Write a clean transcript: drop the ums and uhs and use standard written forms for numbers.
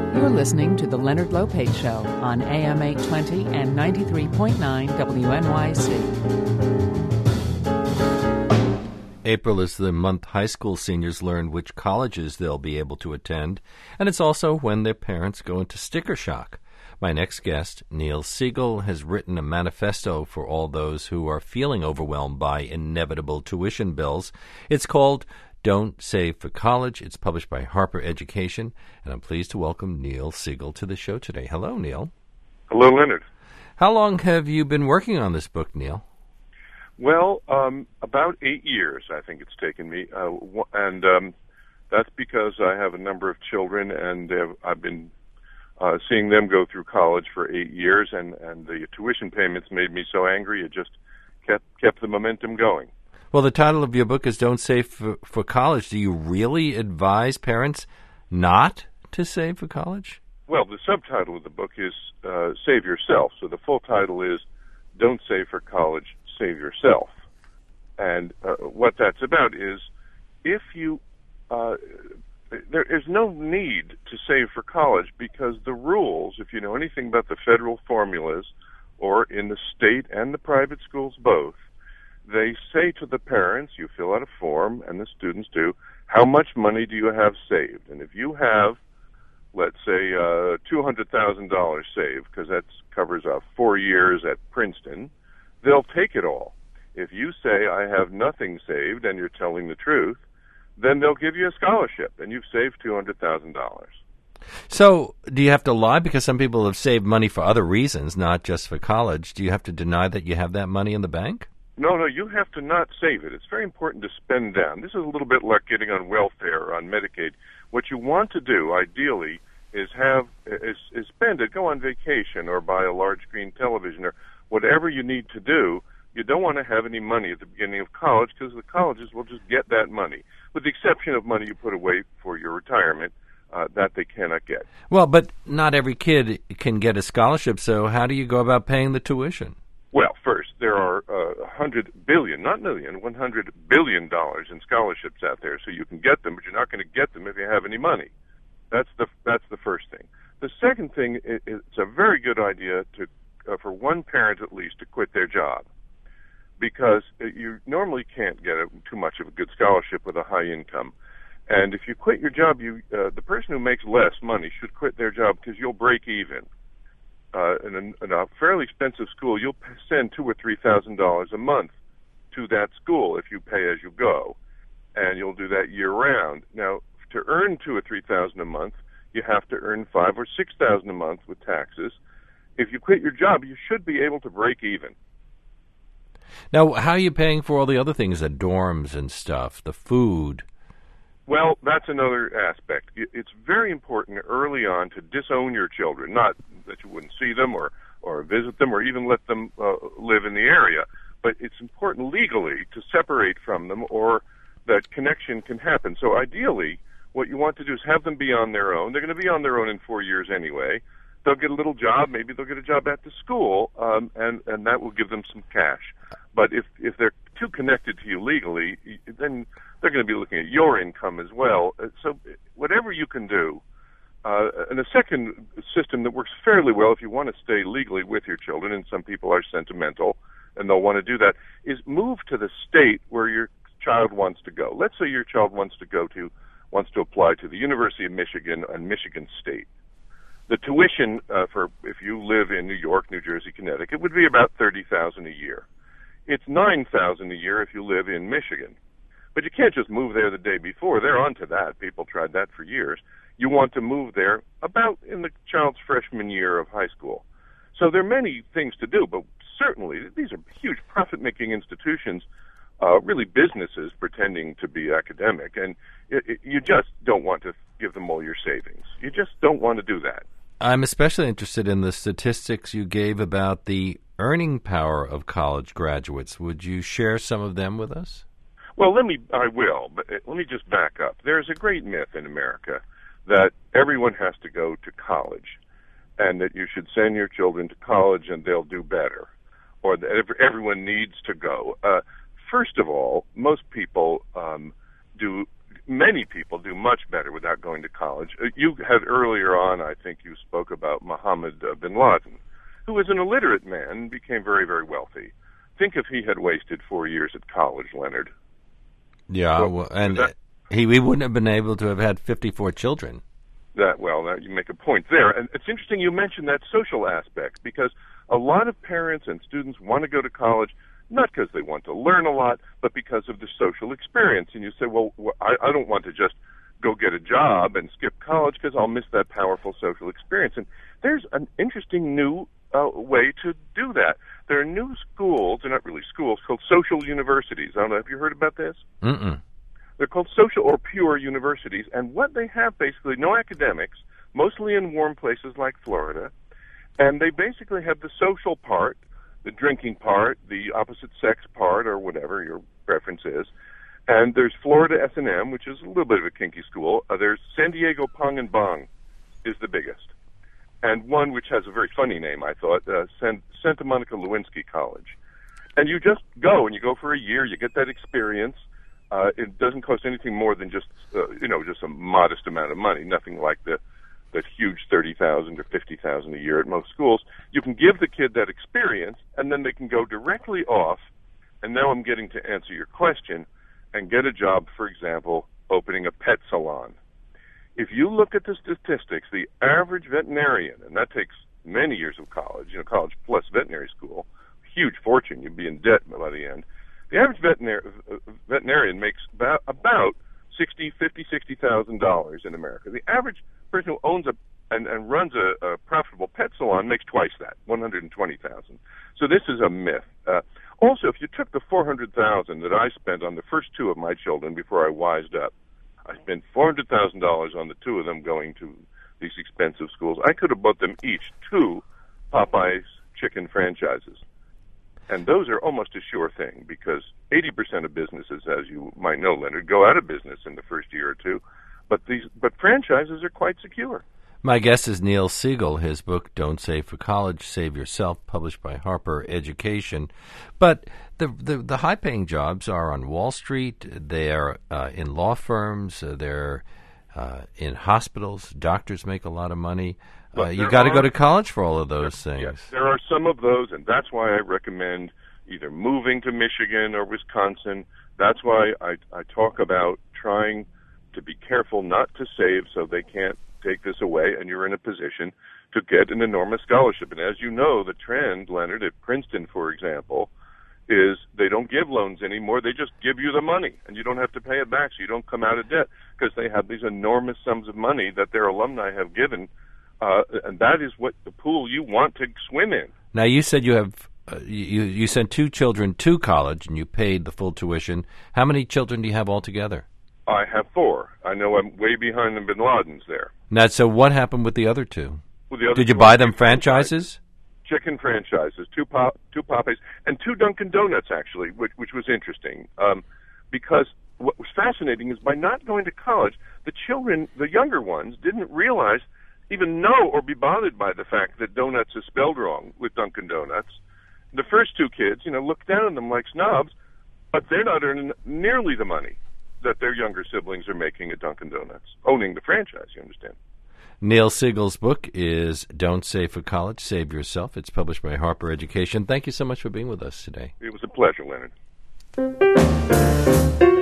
You're listening to The Leonard Lopate Show on AM 820 and 93.9 WNYC. April is the month high school seniors learn which colleges they'll be able to attend, and it's also when their parents go into sticker shock. My next guest, Neil Siegel, has written a manifesto for all those who are feeling overwhelmed by inevitable tuition bills. It's called Don't Save for College. It's published by Harper Education, and I'm pleased to welcome Neil Siegel to the show today. Hello, Neil. Hello, Leonard. How long have you been working on this book, Neil? Well, about 8 years, I think it's taken me, and that's because I have a number of children, and I've been seeing them go through college for 8 years, and the tuition payments made me so angry it just kept the momentum going. Well, the title of your book is Don't Save for College. Do you really advise parents not to save for college? Well, the subtitle of the book is Save Yourself, so the full title is Don't Save for College, Save Yourself. And what that's about is if you there is no need to save for college because the rules, if you know anything about the federal formulas or in the state and the private schools both, they say to the parents, you fill out a form, and the students do, how much money do you have saved? And if you have, let's say, $200,000 saved, because that covers 4 years at Princeton, they'll take it all. If you say, I have nothing saved, and you're telling the truth, then they'll give you a scholarship, and you've saved $200,000. So do you have to lie? Because some people have saved money for other reasons, not just for college. Do you have to deny that you have that money in the bank? No, you have to not save it. It's very important to spend down. This is a little bit like getting on welfare or on Medicaid. What you want to do, ideally, is spend it, go on vacation or buy a large screen television or whatever you need to do. You don't want to have any money at the beginning of college because the colleges will just get that money, with the exception of money you put away for your retirement that they cannot get. Well, but not every kid can get a scholarship, so how do you go about paying the tuition? Well, first, there are $100 billion, not million, $100 billion in scholarships out there, so you can get them, but you're not going to get them if you have any money. That's the first thing. The second thing, it's a very good idea for one parent at least to quit their job, because you normally can't get too much of a good scholarship with a high income. And if you quit your job, the person who makes less money should quit their job because you'll break even. In a fairly expensive school, you'll send $2,000 or $3,000 a month to that school if you pay as you go, and you'll do that year round. Now, to earn $2,000 or $3,000 a month, you have to earn $5,000 or $6,000 a month with taxes. If you quit your job, you should be able to break even. Now, how are you paying for all the other things, the dorms and stuff, the food? Well, that's another aspect. It's very important early on to disown your children, not that you wouldn't see them or visit them or even let them live in the area, but it's important legally to separate from them or that connection can happen. So ideally, what you want to do is have them be on their own. They're going to be on their own in 4 years anyway. They'll get a little job. Maybe they'll get a job at the school, and that will give them some cash. But if they're too connected to you legally, then they're going to be looking at your income as well. So whatever you can do. And the second system that works fairly well if you want to stay legally with your children, and some people are sentimental and they'll want to do that, is move to the state where your child wants to go. Let's say your child wants to apply to the University of Michigan and Michigan State. The tuition for if you live in New York, New Jersey, Connecticut would be about $30,000 a year. It's $9,000 a year if you live in Michigan. But you can't just move there the day before. They're onto that. People tried that for years. You want to move there about in the child's freshman year of high school. So there are many things to do, but certainly these are huge profit-making institutions, really businesses pretending to be academic, and you just don't want to give them all your savings. You just don't want to do that. I'm especially interested in the statistics you gave about the earning power of college graduates. Would you share some of them with us? Well, I will, but let me just back up. There's a great myth in America that everyone has to go to college and that you should send your children to college and they'll do better, or that everyone needs to go. First of all, most people many people do much better without going to college. You had earlier on, I think you spoke about Mohammed bin Laden, who was an illiterate man and became very, very wealthy. Think if he had wasted 4 years at college, Leonard. Yeah, he wouldn't have been able to have had 54 children. You make a point there. And it's interesting you mentioned that social aspect, because a lot of parents and students want to go to college not because they want to learn a lot, but because of the social experience. And you say, well, I don't want to just go get a job and skip college because I'll miss that powerful social experience. And there's an interesting new way to do that. There are new schools, they're not really schools, called social universities. I don't know, have you heard about this? Mm-mm. They're called social or pure universities, and what they have basically, no academics, mostly in warm places like Florida, and they basically have the social part, the drinking part, the opposite sex part, or whatever your preference is. And there's Florida S&M, which is a little bit of a kinky school. There's San Diego Pong and Bong is the biggest. And one which has a very funny name, I thought, Santa Monica Lewinsky College. And you just go, and you go for a year, you get that experience. It doesn't cost anything more than just a modest amount of money, nothing like that huge $30,000 or $50,000 a year at most schools. You can give the kid that experience, and then they can go directly off. And now I'm getting to answer your question and get a job, for example, opening a pet salon. If you look at the statistics, the average veterinarian, and that takes many years of college, college plus veterinary school, huge fortune, you'd be in debt by the end. The average veterinarian makes about $60,000 in America. The average person who owns and runs a profitable pet salon makes twice that, $120,000. So this is a myth. Also, if you took the $400,000 that I spent on the first two of my children before I wised up, I spent $400,000 on the two of them going to these expensive schools. I could have bought them each 2 Popeyes chicken franchises. And those are almost a sure thing, because 80% of businesses, as you might know, Leonard, go out of business in the first year or two. But franchises are quite secure. My guest is Neil Siegel. His book, Don't Save for College, Save Yourself, published by Harper Education. But the high-paying jobs are on Wall Street. They are in law firms. They're in hospitals. Doctors make a lot of money. You got to go to college for all of those things. Yes, there are some of those, and that's why I recommend either moving to Michigan or Wisconsin. That's why I talk about trying to be careful not to save so they can't take this away, and you're in a position to get an enormous scholarship. And as you know, the trend, Leonard, at Princeton, for example, is they don't give loans anymore. They just give you the money, and you don't have to pay it back, so you don't come out of debt, because they have these enormous sums of money that their alumni have given. And that is what the pool you want to swim in. Now, you said you have you sent 2 children to college and you paid the full tuition. How many children do you have altogether? I have 4. I know I'm way behind the bin Ladens there. Now, so what happened with the other 2? Well, the other Did you 2 buy them franchises? Chicken franchises, 2 Popeyes, and 2 Dunkin' Donuts, actually, which was interesting. Because what was fascinating is by not going to college, the children, the younger ones, didn't realize, even know or be bothered by the fact that donuts is spelled wrong with Dunkin' Donuts. The first 2 kids, look down on them like snobs, but they're not earning nearly the money that their younger siblings are making at Dunkin' Donuts, owning the franchise, you understand. Neil Siegel's book is Don't Save for College, Save Yourself. It's published by Harper Education. Thank you so much for being with us today. It was a pleasure, Leonard.